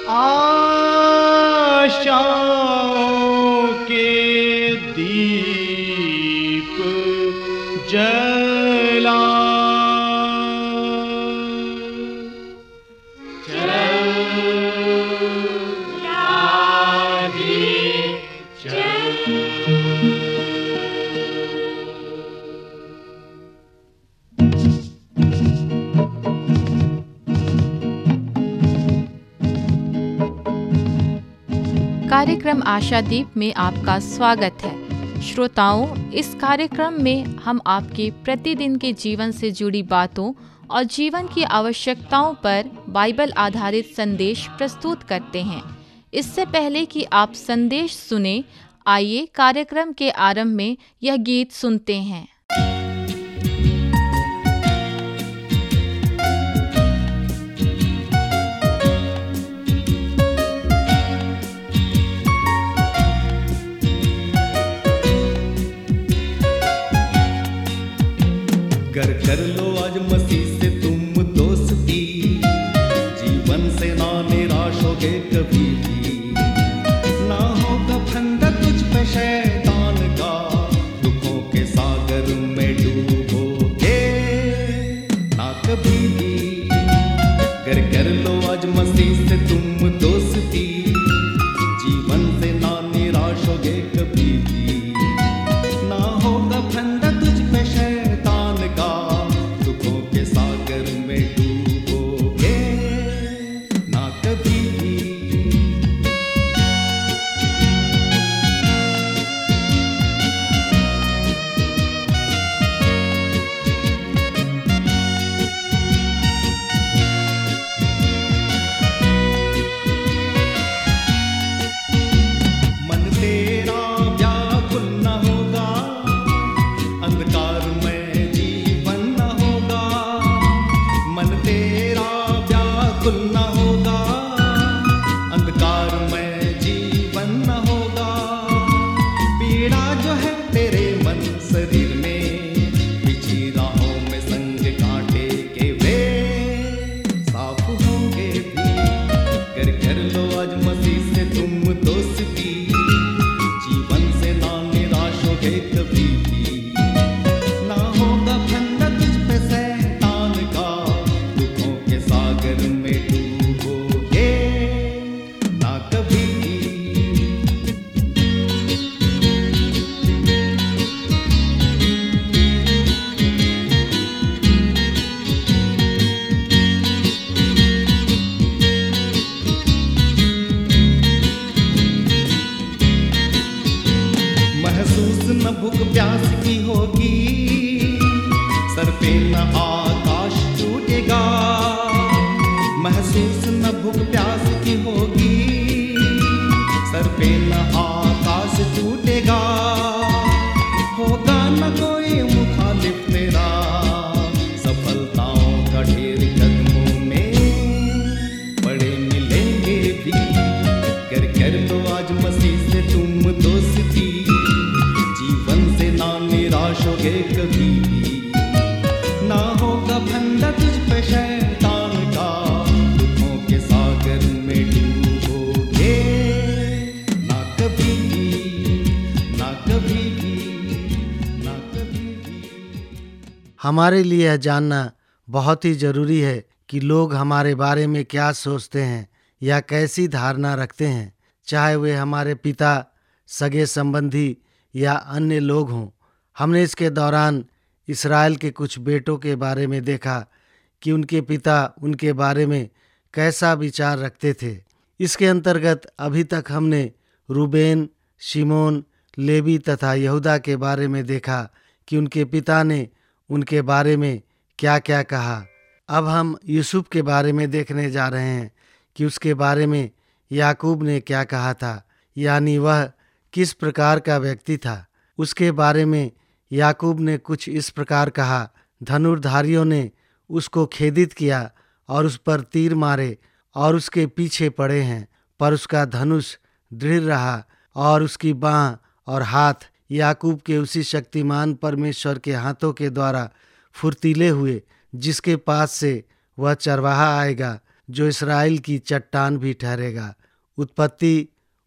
आशाओं के दीप जला कार्यक्रम आशादीप में आपका स्वागत है। श्रोताओं, इस कार्यक्रम में हम आपके प्रतिदिन के जीवन से जुड़ी बातों और जीवन की आवश्यकताओं पर बाइबल आधारित संदेश प्रस्तुत करते हैं। इससे पहले कि आप संदेश सुने, आइए कार्यक्रम के आरंभ में यह गीत सुनते हैं। कर लो आज मसीह से तुम दोस्ती, जीवन से ना निराश होगे कभी भी। ना होगा फंदा तुझ पे शैतान का, दुखों के सागर में डूबोगे ना कभी भी। कर लो आज मसीह से तुम दोस्ती, जीवन से ना निराश होगे कभी भी। ना होगा फंदा तुझ पे शैतान का, दुखों के सागर में डूबोगे ना कभी भी। मन तेरा व्याकुल न होगा, अंधकार में जीवन न होगा। मन तेरा व्याकुल न होगा, अंधकार में जीवन न होगा। पीड़ा जो है तेरे मन शरीर में, बिछी राहों में संग कांटे के वे साफ होंगे भी। कर लो आज मसीह से तुम दोस्ती, जीवन से ना निराश होगे कभी भी। ना होगा फंदा तुझ पे शैतान का, दुखों के सागर में डूबोगे ना कभी भी। महसूस न भूख प्यास की होगी, सर पे न आकाश टूटेगा। महसूस न भूख प्यास की होगी, सर पे न आकाश टूटेगा। होगा न कोई मुखालिफ तेरा, सफलताओं का ढेर कदमों में बड़े मिलेंगे भी। कर लो आज मसीह से तुम दोस्ती, जीवन से ना निराश होगे कभी भी। ना होगा फंदा तुझ पे शैतान का, दुखों के सागर में डूबोगे ना कभी भी, ना कभी भी, ना कभी भी। हमारे लिए यह जानना बहुत ही जरूरी है कि लोग हमारे बारे में क्या सोचते हैं या कैसी धारणा रखते हैं, चाहे वे हमारे पिता, सगे संबंधी या अन्य लोग हों। हमने इसके दौरान इस्राएल के कुछ बेटों के बारे में देखा कि उनके पिता उनके बारे में कैसा विचार रखते थे। इसके अंतर्गत अभी तक हमने रूबेन, शिमोन, लेवी तथा यहूदा के बारे में देखा कि उनके पिता ने उनके बारे में क्या क्या कहा। अब हम यूसुफ के बारे में देखने जा रहे हैं कि उसके बारे में याकूब ने क्या कहा था, यानी वह किस प्रकार का व्यक्ति था। उसके बारे में याकूब ने कुछ इस प्रकार कहा, धनुर्धारियों ने उसको खेदित किया और उस पर तीर मारे और उसके पीछे पड़े हैं, पर उसका धनुष दृढ़ रहा और उसकी बाँह और हाथ याकूब के उसी शक्तिमान परमेश्वर के हाथों के द्वारा फुर्तीले हुए, जिसके पास से वह चरवाहा आएगा जो इस्राएल की चट्टान भी ठहरेगा। उत्पत्ति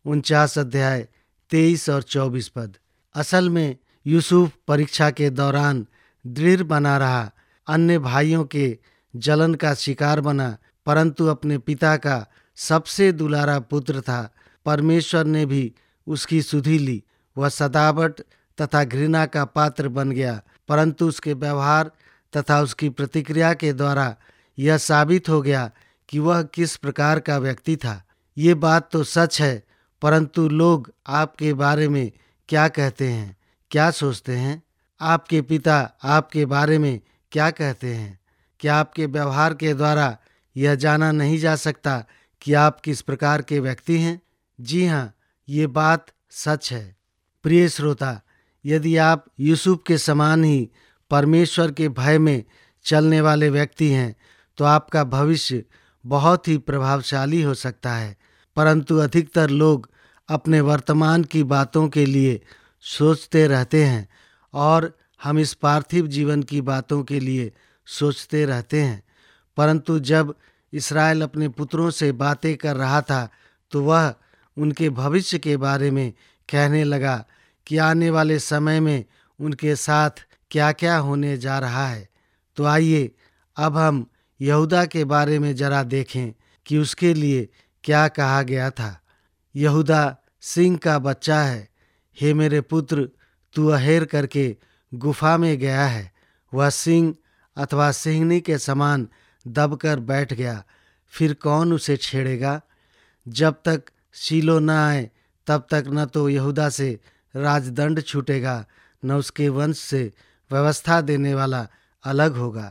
49 अध्याय 23 और 24 पद। असल में यूसुफ परीक्षा के दौरान दृढ़ बना रहा, अन्य भाइयों के जलन का शिकार बना, परंतु अपने पिता का सबसे दुलारा पुत्र था। परमेश्वर ने भी उसकी सुधि ली। वह सदावट तथा घृणा का पात्र बन गया, परंतु उसके व्यवहार तथा उसकी प्रतिक्रिया के द्वारा यह साबित हो गया कि वह किस प्रकार का व्यक्ति था। ये बात तो सच है, परंतु लोग आपके बारे में क्या कहते हैं, क्या सोचते हैं? आपके पिता आपके बारे में क्या कहते हैं? क्या आपके व्यवहार के द्वारा यह जाना नहीं जा सकता कि आप किस प्रकार के व्यक्ति हैं? जी हाँ, ये बात सच है। प्रिय श्रोता, यदि आप यूसुफ के समान ही परमेश्वर के भय में चलने वाले व्यक्ति हैं तो आपका भविष्य बहुत ही प्रभावशाली हो सकता है। परंतु अधिकतर लोग अपने वर्तमान की बातों के लिए सोचते रहते हैं और हम इस पार्थिव जीवन की बातों के लिए सोचते रहते हैं। परंतु जब इस्राएल अपने पुत्रों से बातें कर रहा था तो वह उनके भविष्य के बारे में कहने लगा कि आने वाले समय में उनके साथ क्या क्या होने जा रहा है। तो आइए अब हम यहूदा के बारे में जरा देखें कि उसके लिए क्या कहा गया था। यहूदा सिंह का बच्चा है। हे मेरे पुत्र, तू अहेर करके गुफा में गया है। वह सिंह अथवा सिंहनी के समान दबकर बैठ गया, फिर कौन उसे छेड़ेगा? जब तक शीलो न आए तब तक न तो यहूदा से राजदंड छूटेगा, न उसके वंश से व्यवस्था देने वाला अलग होगा।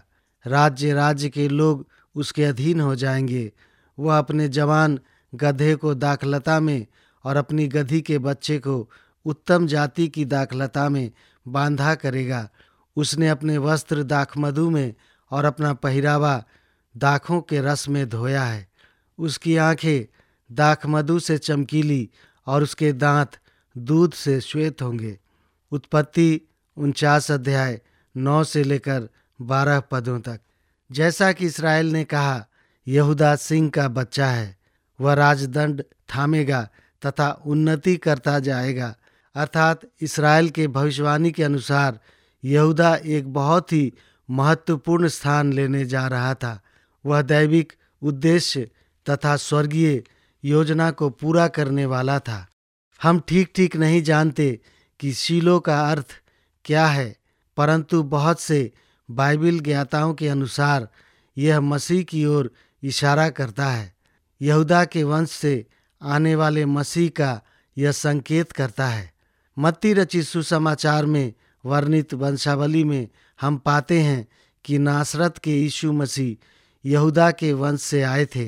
राज्य के लोग उसके अधीन हो जाएंगे। वह अपने जवान गधे को दाखलता में और अपनी गधी के बच्चे को उत्तम जाति की दाखलता में बांधा करेगा। उसने अपने वस्त्र दाखमधु में और अपना पहरावा दाखों के रस में धोया है। उसकी आंखें दाखमधु से चमकीली और उसके दांत दूध से श्वेत होंगे। उत्पत्ति 49 अध्याय 9 से लेकर 12 पदों तक। जैसा कि इस्राएल ने कहा, यहूदा सिंह का बच्चा है। वह राजदंड थामेगा तथा उन्नति करता जाएगा। अर्थात इस्राएल के भविष्यवाणी के अनुसार यहूदा एक बहुत ही महत्वपूर्ण स्थान लेने जा रहा था। वह दैविक उद्देश्य तथा स्वर्गीय योजना को पूरा करने वाला था। हम ठीक नहीं जानते कि शीलो का अर्थ क्या है, परंतु बहुत से बाइबल ज्ञाताओं के अनुसार यह मसीह की ओर इशारा करता है। यहूदा के वंश से आने वाले मसीह का यह संकेत करता है। मत्ती रचित सुसमाचार में वर्णित वंशावली में हम पाते हैं कि नासरत के यीशु मसीह यहूदा के वंश से आए थे।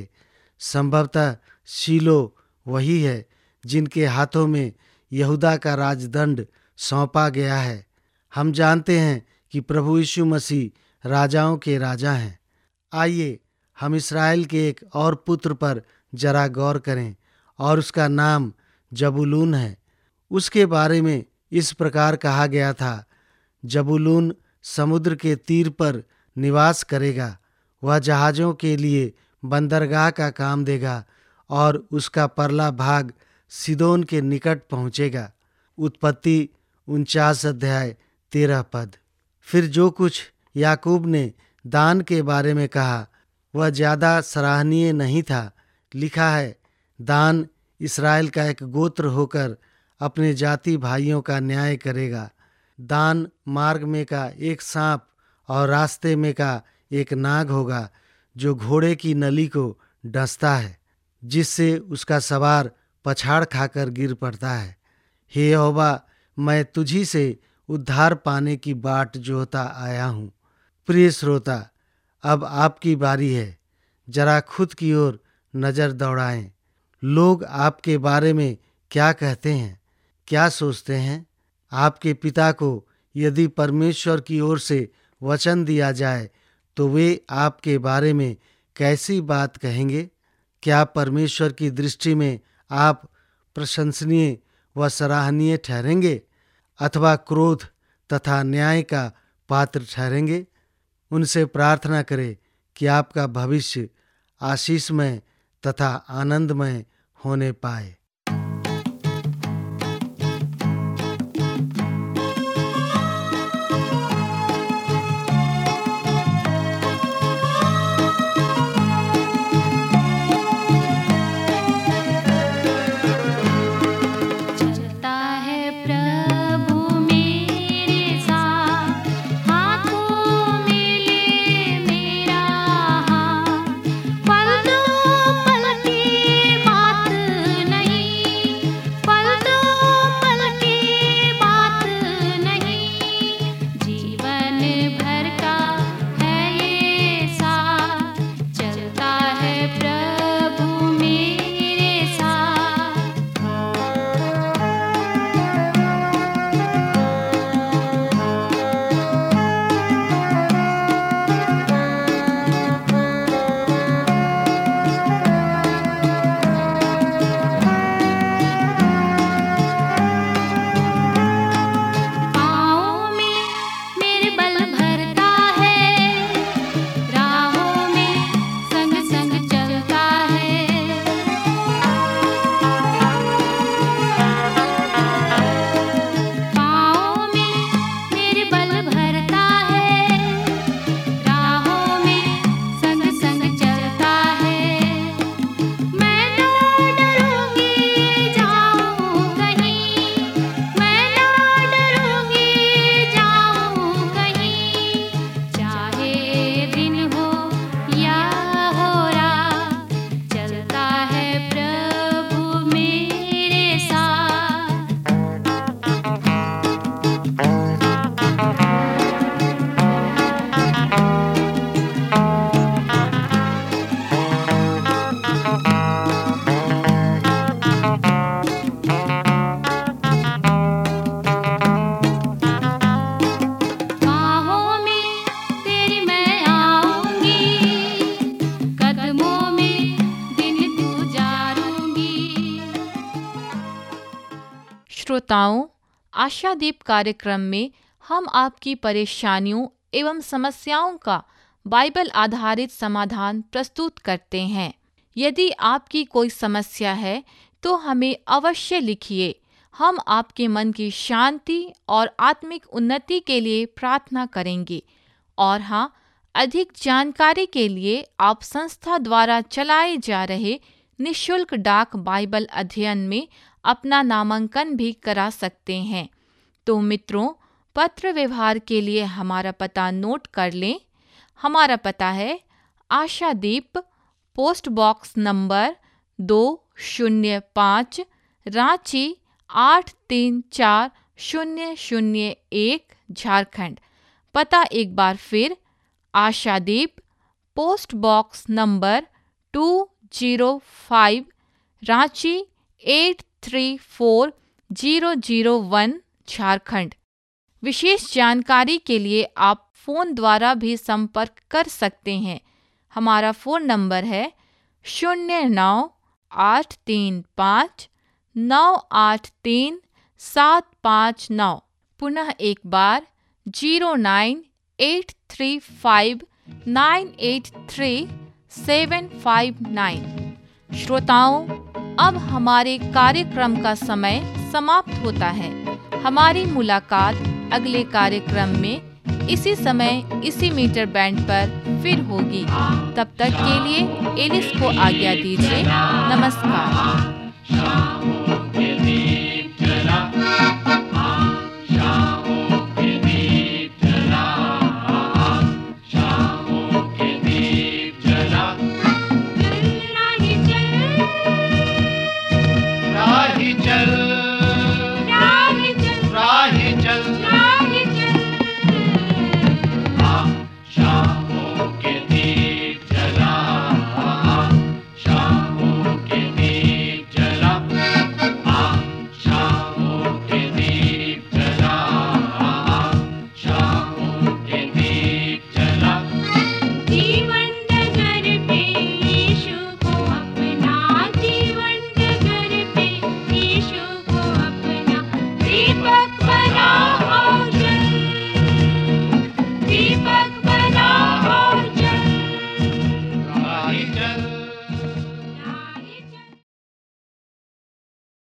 संभवतः शीलो वही है जिनके हाथों में यहूदा का राजदंड सौंपा गया है। हम जानते हैं कि प्रभु यीशु मसीह राजाओं के राजा हैं। आइए हम इस्राएल के एक और पुत्र पर जरा गौर करें और उसका नाम जबूलून है। उसके बारे में इस प्रकार कहा गया था, जबूलून समुद्र के तीर पर निवास करेगा। वह जहाज़ों के लिए बंदरगाह का काम देगा और उसका परला भाग सिदोन के निकट पहुँचेगा। उत्पत्ति 49 अध्याय 13 पद। फिर जो कुछ याकूब ने दान के बारे में कहा वह ज़्यादा सराहनीय नहीं था। लिखा है, दान इस्राएल का एक गोत्र होकर अपने जाति भाइयों का न्याय करेगा। दान मार्ग में का एक सांप और रास्ते में का एक नाग होगा जो घोड़े की नली को डसता है, जिससे उसका सवार पछाड़ खाकर गिर पड़ता है। हे यहोवा, मैं तुझी से उद्धार पाने की बाट जोहता आया हूँ। प्रिय श्रोता, अब आपकी बारी है। जरा खुद की ओर नज़र दौड़ाएं। लोग आपके बारे में क्या कहते हैं, क्या सोचते हैं? आपके पिता को यदि परमेश्वर की ओर से वचन दिया जाए तो वे आपके बारे में कैसी बात कहेंगे? क्या परमेश्वर की दृष्टि में आप प्रशंसनीय व सराहनीय ठहरेंगे अथवा क्रोध तथा न्याय का पात्र ठहरेंगे? उनसे प्रार्थना करें कि आपका भविष्य आशीषमय तथा आनंदमय होने पाए। श्रोताओं, आशादीप कार्यक्रम में हम आपकी परेशानियों एवं समस्याओं का बाइबल आधारित समाधान प्रस्तुत करते हैं। यदि आपकी कोई समस्या है तो हमें अवश्य लिखिए। हम आपके मन की शांति और आत्मिक उन्नति के लिए प्रार्थना करेंगे। और हाँ, अधिक जानकारी के लिए आप संस्था द्वारा चलाए जा रहे निःशुल्क डाक बाइबल अध्ययन में अपना नामांकन भी करा सकते हैं। तो मित्रों, पत्र व्यवहार के लिए हमारा पता नोट कर लें। हमारा पता है Ashadeep, post box number 205, Ranchi 834001, Jharkhand. पता एक बार फिर, Ashadeep, post box number 205, Ranchi 834001, Jharkhand. विशेष जानकारी के लिए आप फ़ोन द्वारा भी संपर्क कर सकते हैं। हमारा फ़ोन नंबर है 09835983 पुनः एक बार 09835983759। श्रोताओं, अब हमारे कार्यक्रम का समय समाप्त होता है। हमारी मुलाकात अगले कार्यक्रम में इसी समय इसी मीटर बैंड पर फिर होगी। तब तक के लिए एलिस को आज्ञा दीजिए। नमस्कार।